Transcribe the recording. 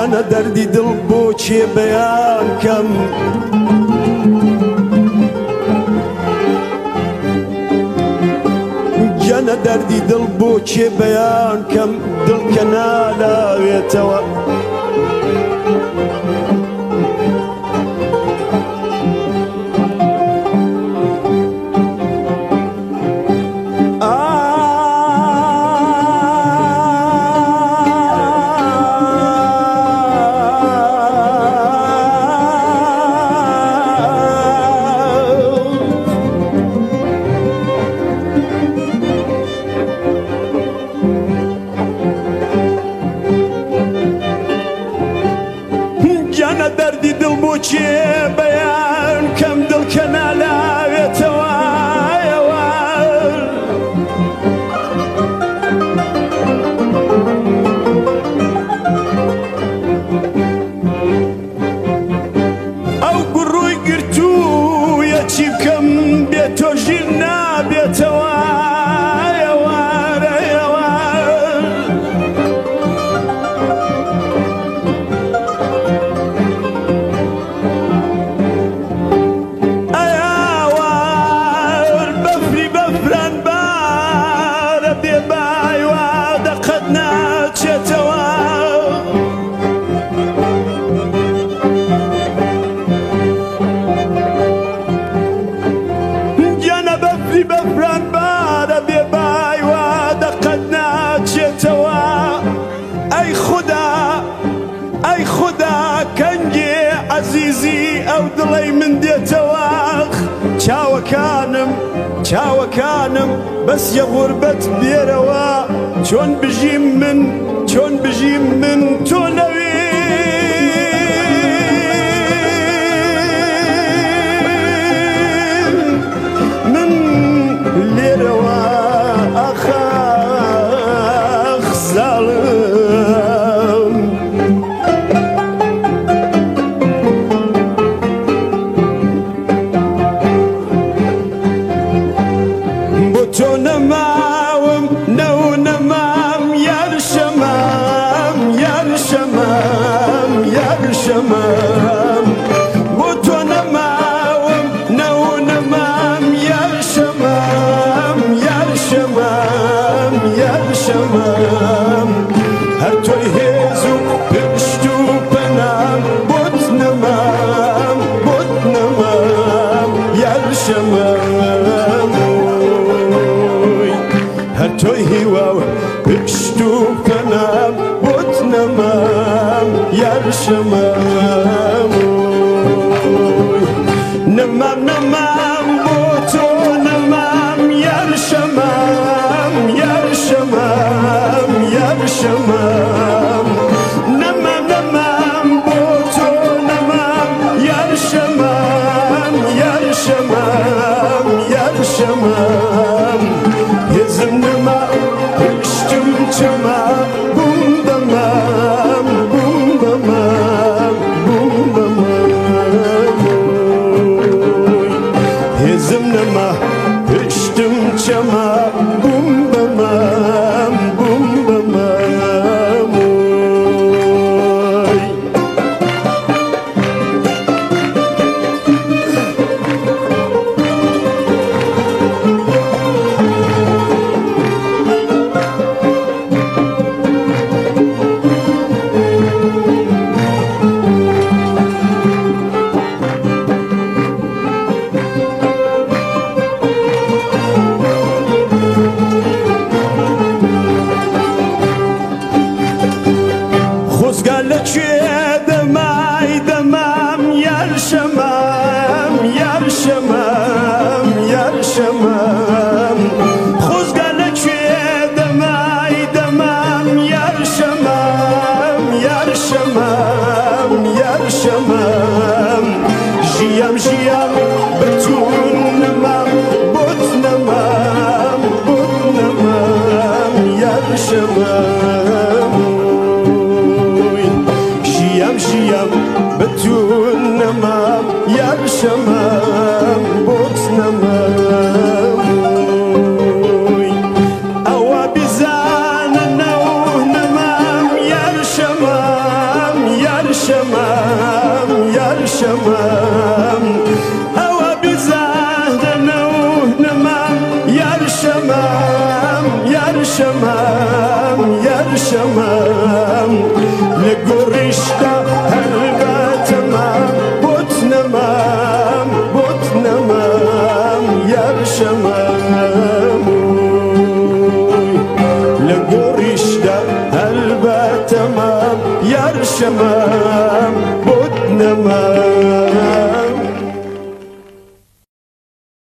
گیانە دەردی دڵ بۆ چێ بەیان کەم گیانە دەردی دڵ بۆ چێ بەیان کەم دڵ کە نالاوێتەوە دەردی دڵ بۆ چێ بەیان کەم دڵ کە نالاوێتەوە ئەو گوڕووی گرتوویە چی بکەم بێ تۆ ژیر نابێتەوە بەفران بارە بێبای وا دەقەت ناچێتەوە ئەی خوددا ئەی خوددا کەنگێ عەزیزی ئەو دڵەی من دێتەوە چاوەکانم بەسیە غوربەت بێرەوە چۆن بژیم من تۆ لەوێ لێرەوە ئاخاخ زاڵم بۆ تۆ نەماوم نەمام یار شەمام بۆ تۆ نەماوم نەمام یار شەمام هەر تۆی هێز و پشت و پەنام بۆت نەمام یار شەمام هەر تۆی هیوا و پشت و پەنام بۆت نەمام یار شەمام نەمام بۆ تۆ نەمام یار شەمام نەمام بۆ تۆ نەمام یار شەمام هێزم نەما پشتم چەما بووم بەمام هێزم نەما پشتم چەما بووم بەمام لەکوێ دەمام یار شەمام خۆزگا لەکوێ دەمام یار شەمام ژیام بەتون نەمام بۆت نەمام یار شەمام ژیام بەتون نەمام یار شەمام بۆت نەمام ئەوە بیزانە نەو نەمام یار شەمام شمام يا شمام هوا بزهدنا ونمام يا شمام يا شمام يا شمام لقرشتا هلبا تمام بوتنمام بوتنمام يا شمام لقرشتا هلبا تمام يا شمام